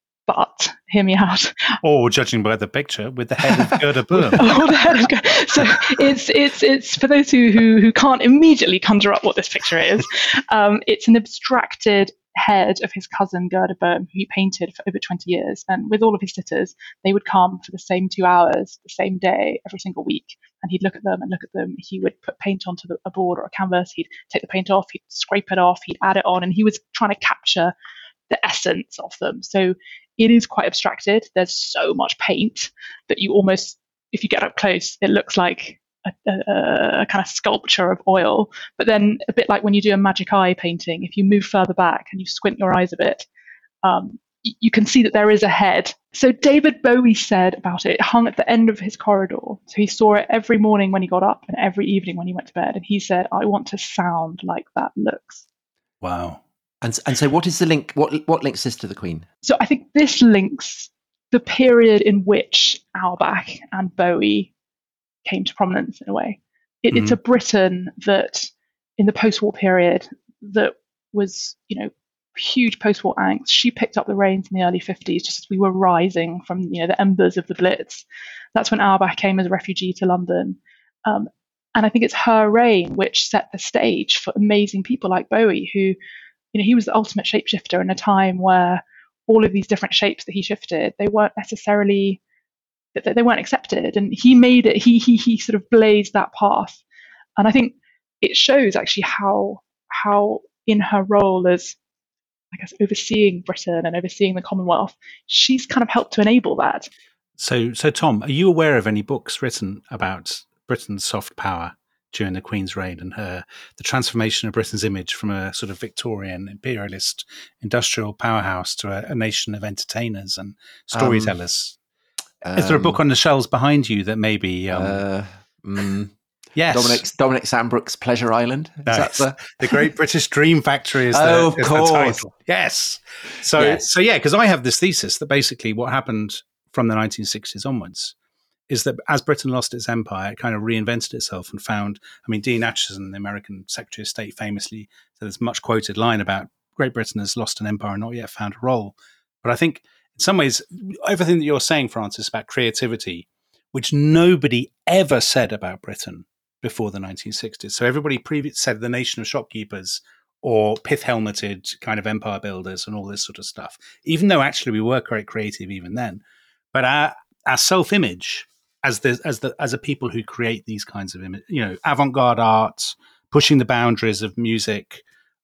but hear me out. Or judging by the picture, with the head of Gerda Boehm. Oh, the head of Gerda. So it's it's it's for those who, who who can't immediately conjure up what this picture is. Um, it's an abstracted head of his cousin Gerda Boehm, who he painted for over twenty years, and with all of his sitters, they would come for the same two hours, the same day, every single week, and he'd look at them and look at them. He would put paint onto the, a board or a canvas. He'd take the paint off. He'd scrape it off. He'd add it on, and he was trying to capture the essence of them. So it is quite abstracted. There's so much paint that you almost, if you get up close, it looks like a, a, a kind of sculpture of oil. But then a bit like when you do a magic eye painting, if you move further back and you squint your eyes a bit, um, y- you can see that there is a head. So David Bowie said about it, it hung at the end of his corridor. So he saw it every morning when he got up and every evening when he went to bed. And he said, I want to sound like that looks. Wow. And and so, what is the link? What what links this to the Queen? So I think this links the period in which Auerbach and Bowie came to prominence in a way. It, Mhm. It's a Britain that, in the post-war period, that was, you know, huge post-war angst. She picked up the reins in the early fifties, just as we were rising from, you know, the embers of the Blitz. That's when Auerbach came as a refugee to London. Um, and I think it's her reign which set the stage for amazing people like Bowie, who, you know, he was the ultimate shapeshifter in a time where all of these different shapes that he shifted, they weren't necessarily, they, they weren't accepted. And he made it, he, he, he sort of blazed that path. And I think it shows actually how, how in her role as, I guess, overseeing Britain and overseeing the Commonwealth, she's kind of helped to enable that. So, so Tom, are you aware of any books written about Britain's soft power during the Queen's reign and her the transformation of Britain's image from a sort of Victorian imperialist industrial powerhouse to a, a nation of entertainers and storytellers? Um, Is there a book on the shelves behind you that maybe? Um, Uh, mm, yes, Dominic Dominic Sandbrook's Pleasure Island. Is Nice. that the? The Great British Dream Factory is the, Oh, of is the course. title. Yes. So, Yes. so yeah, because I have this thesis that basically what happened from the nineteen sixties onwards is that as Britain lost its empire, it kind of reinvented itself and found, I mean, Dean Acheson, the American Secretary of State, famously said this much quoted line about Great Britain has lost an empire and not yet found a role. But I think in some ways, everything that you're saying, Francis, about creativity, which nobody ever said about Britain before the nineteen sixties. So everybody previous said the nation of shopkeepers or pith-helmeted kind of empire builders and all this sort of stuff, even though actually we were quite creative even then. But our, our self-image as the as the as a people who create these kinds of image, you know, avant-garde art, pushing the boundaries of music,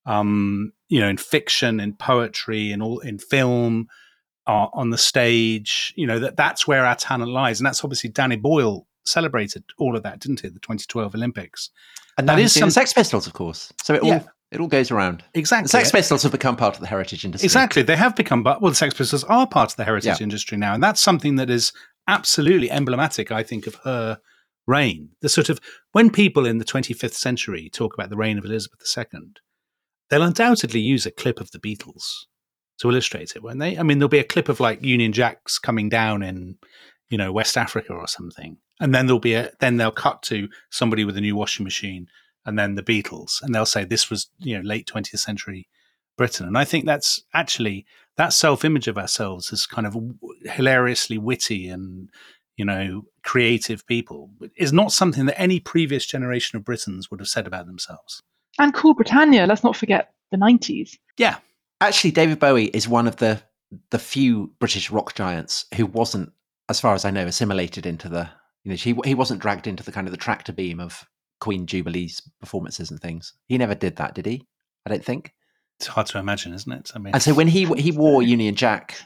um, you know, in fiction, in poetry, in all in film, uh, on the stage. You know, that that's where our talent lies, and that's obviously Danny Boyle celebrated all of that, didn't he? The twenty twelve Olympics, and that is some Sex Pistols, of course. So it all yeah. it all goes around. Exactly, the Sex Pistols have become part of the heritage industry. Exactly, they have become. But well, the Sex Pistols are part of the heritage yeah. industry now, and that's something that is absolutely emblematic, I think, of her reign. The sort of when people in the twenty-fifth century talk about the reign of Elizabeth the Second, they'll undoubtedly use a clip of the Beatles to illustrate it, won't they? I mean, there'll be a clip of like Union Jacks coming down in, you know, West Africa or something, and then there'll be a then they'll cut to somebody with a new washing machine, and then the Beatles, and they'll say this was, you know, late twentieth century Britain. And I think that's actually that self-image of ourselves as kind of hilariously witty and, you know, creative people is not something that any previous generation of Britons would have said about themselves. And Cool Britannia, let's not forget the nineties. Yeah. Actually, David Bowie is one of the the few British rock giants who wasn't, as far as I know, assimilated into the, you know, he, he wasn't dragged into the kind of the tractor beam of Queen Jubilee's performances and things. He never did that, did he? I don't think. It's hard to imagine, isn't it? I mean, and so when he he wore Union Jack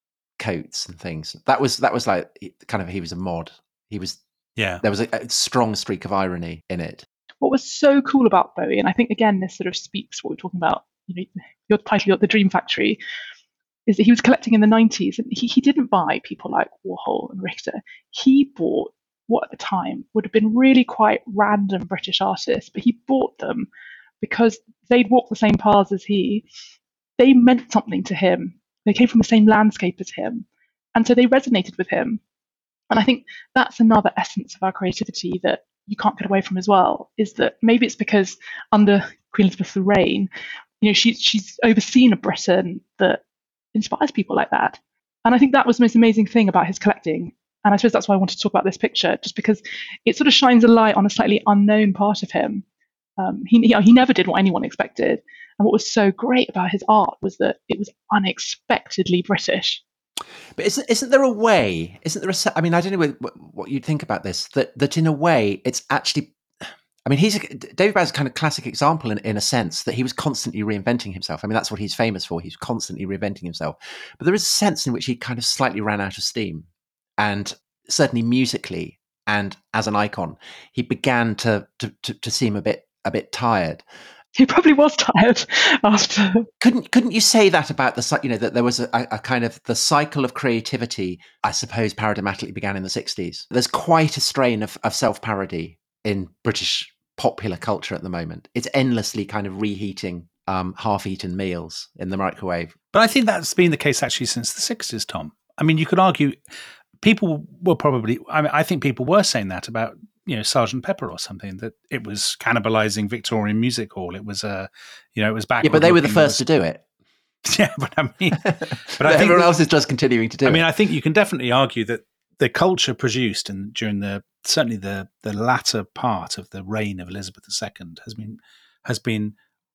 coats and things, that was that was like kind of he was a mod. He was yeah. There was a, a strong streak of irony in it. What was so cool about Bowie, and I think again this sort of speaks what we're talking about. You know, your title, the Dream Factory, is that he was collecting in the nineties, and he he didn't buy people like Warhol and Richter. He bought what at the time would have been really quite random British artists, but he bought them because they'd walked the same paths as he. They meant something to him. They came from the same landscape as him. And so they resonated with him. And I think that's another essence of our creativity that you can't get away from as well, is that maybe it's because under Queen Elizabeth's reign, you know, she, she's overseen a Britain that inspires people like that. And I think that was the most amazing thing about his collecting. And I suppose that's why I wanted to talk about this picture, just because it sort of shines a light on a slightly unknown part of him. Um, he, you know, he never did what anyone expected. And what was so great about his art was that it was unexpectedly British. But isn't isn't there a way? Isn't there a? I mean, I don't know what, what you'd think about this. That that in a way, it's actually. I mean, he's a, David Bowie's a kind of classic example in, in a sense that he was constantly reinventing himself. I mean, that's what he's famous for. He's constantly reinventing himself. But there is a sense in which he kind of slightly ran out of steam, and certainly musically and as an icon, he began to to to, to seem a bit. a bit tired. He probably was tired after. Couldn't couldn't you say that about the, you know, that there was a, a kind of the cycle of creativity, I suppose, paradigmatically began in the sixties. There's quite a strain of, of self-parody in British popular culture at the moment. It's endlessly kind of reheating um, half-eaten meals in the microwave. But I think that's been the case actually since the sixties, Tom. I mean, you could argue people were probably, I mean, I think people were saying that about, you know, Sergeant Pepper or something, that it was cannibalizing Victorian music hall. It was, uh, you know, it was back. Yeah, but they were the first was, to do it. Yeah, but I mean, but, but I think everyone that, else is just continuing to do I it. I mean, I think you can definitely argue that the culture produced and during the, certainly the, the latter part of the reign of Elizabeth the Second has been, has been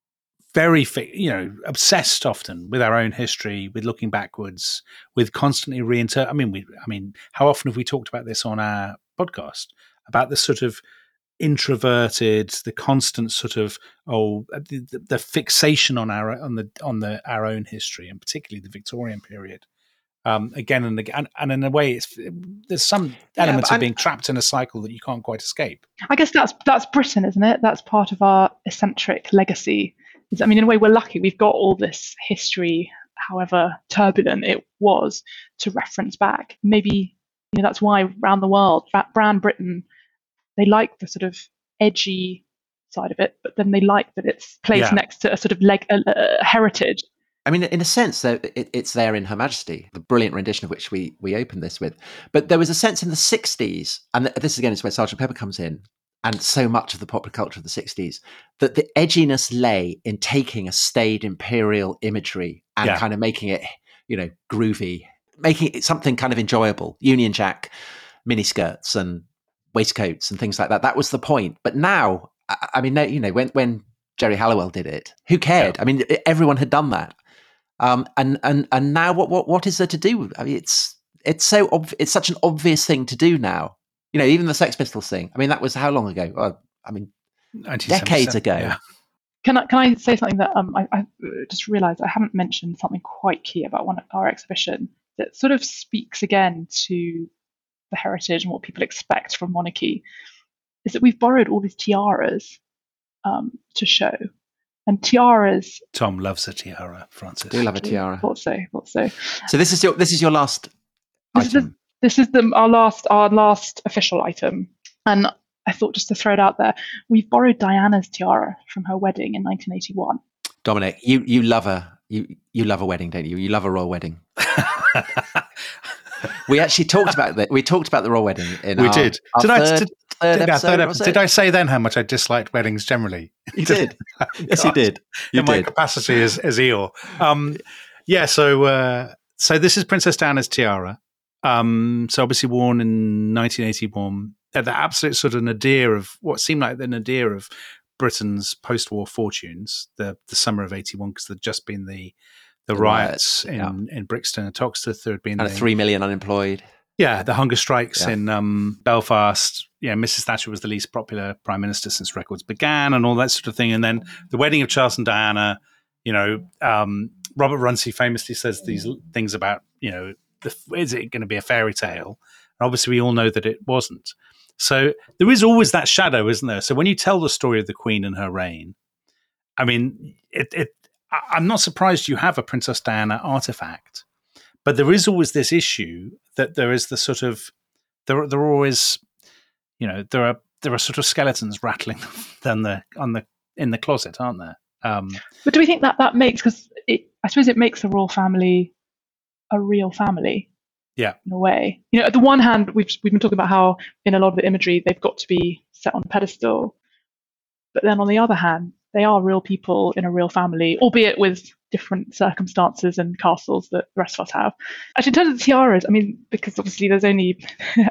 very, you know, obsessed often with our own history, with looking backwards, with constantly reinter. I mean, we, I mean, how often have we talked about this on our podcast? About the sort of introverted, the constant sort of oh, the, the fixation on our on the on the our own history, and particularly the Victorian period, um, again and again. And, and in a way, it's, there's some elements yeah, of being trapped in a cycle that you can't quite escape. I guess that's that's Britain, isn't it? That's part of our eccentric legacy. I mean, in a way, we're lucky. We've got all this history, however turbulent it was, to reference back. Maybe, you know, that's why around the world, Brand Britain, they like the sort of edgy side of it, but then they like that it's placed yeah. next to a sort of leg, a, a heritage. I mean, in a sense, though, it, it's there in Her Majesty, the brilliant rendition of which we we opened this with. But there was a sense in the sixties, and this again is where Sergeant Pepper comes in, and so much of the popular culture of the sixties, that the edginess lay in taking a staid imperial imagery and yeah. kind of making it, you know, groovy, making it something kind of enjoyable. Union Jack miniskirts and waistcoats and things like that. That was the point. But now, I mean, you know, when when Geri Halliwell did it, who cared? Yeah. I mean, everyone had done that. Um, and and and now, what what what is there to do? I mean, it's it's so ob- it's such an obvious thing to do now. You know, even the Sex Pistols thing. I mean, that was how long ago? Well, I mean, decades ago. Yeah. Can I can I say something that um I, I just realised I haven't mentioned something quite key about one our exhibition that sort of speaks again to the heritage and what people expect from monarchy, is that we've borrowed all these tiaras um, to show. And tiaras. Tom loves a tiara, Francis. Do love a tiara. Thought so. Thought so. So this is your this is your last This item. is the, this is the our last our last official item, and I thought just to throw it out there, we've borrowed Diana's tiara from her wedding in nineteen eighty-one. Dominic, you you love a you you love a wedding, don't you? You love a royal wedding. We actually talked about that. We talked about the royal wedding. In we our, did. Our did third, I? Did, third did, episode, third was episode, it? did I say then how much I disliked weddings generally? You did. Yes, you did. You in did. my capacity as as Eeyore. Um, yeah. So uh, so this is Princess Diana's tiara. Um, so obviously worn in nineteen eighty-one. At the absolute sort of nadir of what seemed like the nadir of Britain's post-war fortunes, the the summer of eighty-one, because there'd just been the the, The riots, riots, in, yeah. in Brixton and Toxteth. There had been And the, three million unemployed. yeah, the hunger strikes Yeah. in um, Belfast. Yeah, Missus Thatcher was the least popular prime minister since records began, and all that sort of thing. And then the wedding of Charles and Diana. You know, um, Robert Runcie famously says these things about, you know, the, is it going to be a fairy tale? And obviously, we all know that it wasn't. So there is always that shadow, isn't there? So when you tell the story of the Queen and her reign, I mean, it, it, I- I'm not surprised you have a Princess Diana artifact, but there is always this issue that there is the sort of there. There are always, you know, there are there are sort of skeletons rattling on the on the in the closet, aren't there? Um, But do we think that that makes, because I suppose it makes the royal family a real family? Yeah. In a way. You know, at the one hand, we've we've been talking about how in a lot of the imagery they've got to be set on a pedestal. But then on the other hand, they are real people in a real family, albeit with different circumstances and castles that the rest of us have. Actually, in terms of the tiaras, I mean, because obviously there's only,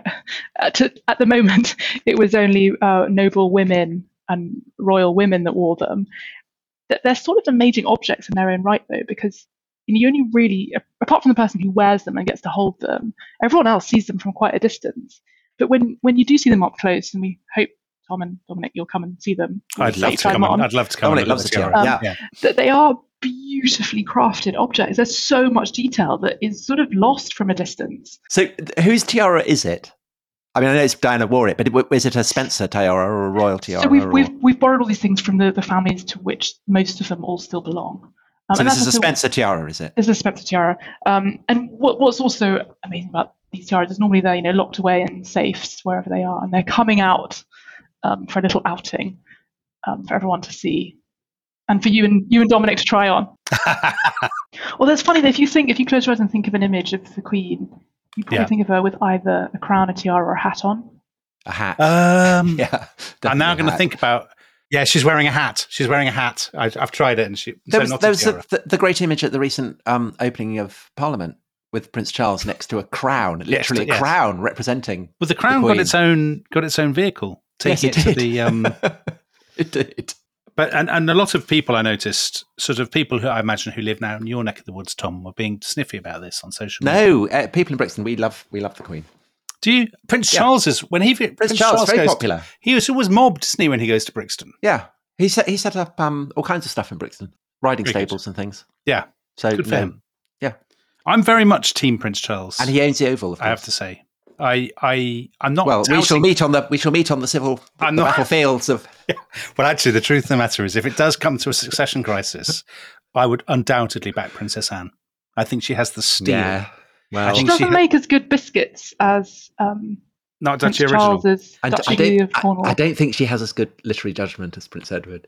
at, at the moment, it was only uh, noble women and royal women that wore them. They're sort of amazing objects in their own right, though, because you only really, apart from the person who wears them and gets to hold them, everyone else sees them from quite a distance. But when, when you do see them up close, and we hope, Tom and Dominic, you'll come and see them. I'd love to come. On. I'd love to come. Dominic on loves a tiara. Um, yeah. yeah. That they are beautifully crafted objects. There's so much detail that is sort of lost from a distance. So th- whose tiara is it? I mean, I know it's Diana wore it, but it, is it a Spencer tiara or a royal tiara? So we've or... we've we've borrowed all these things from the, the families to which most of them all still belong. Um, So and this that's is a also- Spencer tiara, is it? This is a Spencer tiara. Um, and what, what's also amazing about these tiaras is normally they're, you know, locked away in safes wherever they are, and they're coming out um, for a little outing um, for everyone to see, and for you and you and Dominic to try on. Well, that's funny that if you think, if you close your eyes and think of an image of the Queen, you probably Yeah. think of her with either a crown, a tiara, or a hat on. A hat. Um, yeah. I'm now definitely going a to hat. think about. Yeah, she's wearing a hat. She's wearing a hat. I, I've tried it, and she. There so was, not there a was tiara. the, the, the great image at the recent um, opening of Parliament with Prince Charles next to a crown, literally yes. a crown representing. Well, the crown the got Queen. its own got its own vehicle, taking Yes, it, it to did. the. Um, It did. but and, and a lot of people I noticed, sort of people who I imagine who live now in your neck of the woods, Tom, were being sniffy about this on social media. No, uh, people in Brixton, we love we love the Queen. Do you? Prince Yeah. Charles is when he Prince, Prince Charles, very goes, popular. He was always mobbed, isn't he, when he goes to Brixton? Yeah, he set he set up um, all kinds of stuff in Brixton, riding Very good. stables and things. Yeah, So good for no, him. Yeah, I'm very much Team Prince Charles, and he owns the Oval. Of I have course. to say. I I I'm not. Well, we touting- shall meet on the we shall meet on the civil I'm the not- battlefields of. Well, actually, the truth of the matter is, if it does come to a succession crisis, I would undoubtedly back Princess Anne. I think she has the steel. Yeah, well, I She think she doesn't ha- make as good biscuits as um, Not Prince Duchy original. Charles's and I Duchy don't of I, Cornwall. I don't think she has as good literary judgment as Prince Edward.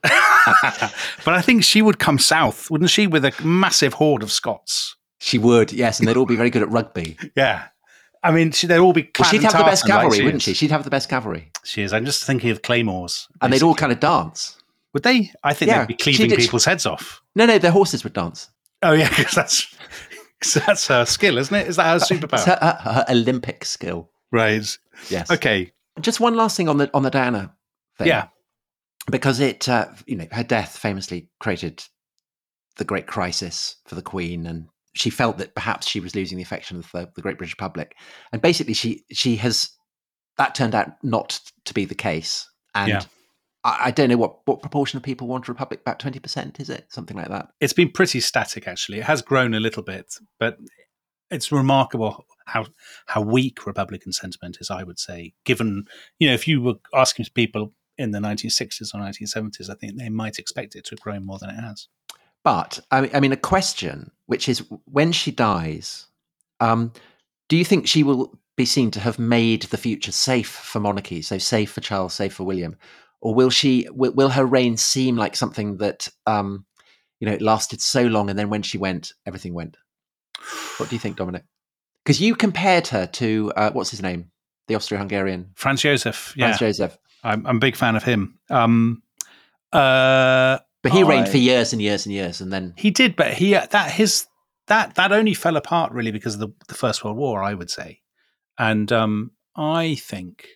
But I think she would come south, wouldn't she, with a massive horde of Scots? She would, yes, and they'd all be very good at rugby. Yeah. I mean, she, they'd all be Well, clad she'd in have the best tartan like cavalry, she wouldn't is. she? She'd have the best cavalry, She is. I'm just thinking of claymores. and they'd all basically. kind of dance. Would they? I think Yeah, they'd be she cleaving did- people's heads off. No, no, their horses would dance. Oh, yeah, because that's, 'cause that's her skill, isn't it? Is that her It's superpower? her, her, her Olympic skill. Right. Yes. Okay. Just one last thing on the on the Diana thing. Yeah. Because it, uh, you know, her death famously created the great crisis for the Queen, and she felt that perhaps she was losing the affection of the, the great British public. And basically, she she has that turned out not to be the case. And Yeah. I, I don't know what, what proportion of people want a republic. About twenty percent, is it? Something like that. It's been pretty static, actually. It has grown a little bit, but it's remarkable how how weak Republican sentiment is, I would say, given, you know, if you were asking people in the nineteen sixties or nineteen seventies, I think they might expect it to have grown more than it has. But, I mean, I mean a question, which is, when she dies, um, do you think she will be seen to have made the future safe for monarchy, so safe for Charles, safe for William? Or will she? Will, will her reign seem like something that, um, you know, it lasted so long, and then when she went, everything went? What do you think, Dominic? Because you compared her to, uh, what's his name? The Austro-Hungarian. Franz Josef. Yeah. Franz Josef. I'm, I'm a big fan of him. Um, uh, but he I, reigned for years and years and years, and then he did. But he that his that that only fell apart really because of the, the First World War, I would say. And um, I think,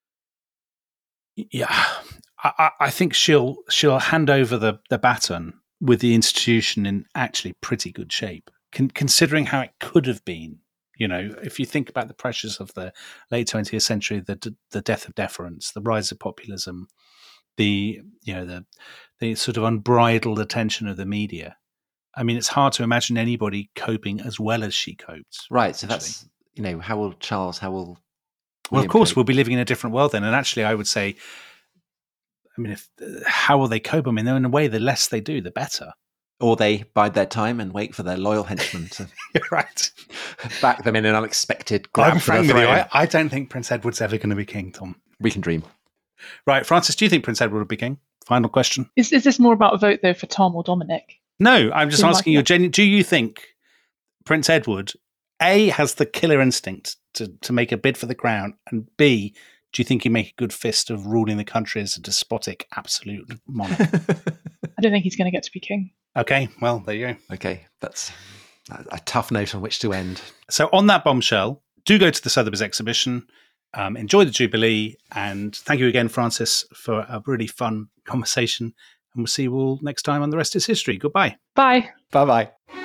yeah, I, I think she'll she'll hand over the the baton with the institution in actually pretty good shape, Con- considering how it could have been. You know, if you think about the pressures of the late twentieth century, the the death of deference, the rise of populism, the you know the the sort of unbridled attention of the media. I mean, it's hard to imagine anybody coping as well as she coped. Right. So actually. That's, you know, how will Charles? How will? William well, of course, cope? We'll be living in a different world then. And actually, I would say, I mean, if how will they cope? I mean, in a way, the less they do, the better. Or they bide their time and wait for their loyal henchmen to right. back them in an unexpected grab. I'm frank with you. I, I don't think Prince Edward's ever going to be king, Tom. We can dream. Right. Francis, do you think Prince Edward would be king? Final question. Is, is this more about a vote, though, for Tom or Dominic? No, I'm just Didn't asking like you, do you think Prince Edward, A, has the killer instinct to, to make a bid for the crown, and B, do you think he'd make a good fist of ruling the country as a despotic, absolute monarch? I don't think he's going to get to be king. Okay, well, there you go. Okay, that's a, a tough note on which to end. So on that bombshell, do go to the Sotheby's exhibition, um, enjoy the Jubilee, and thank you again, Francis, for a really fun conversation. And we'll see you all next time on The Rest is History. Goodbye. Bye. Bye-bye.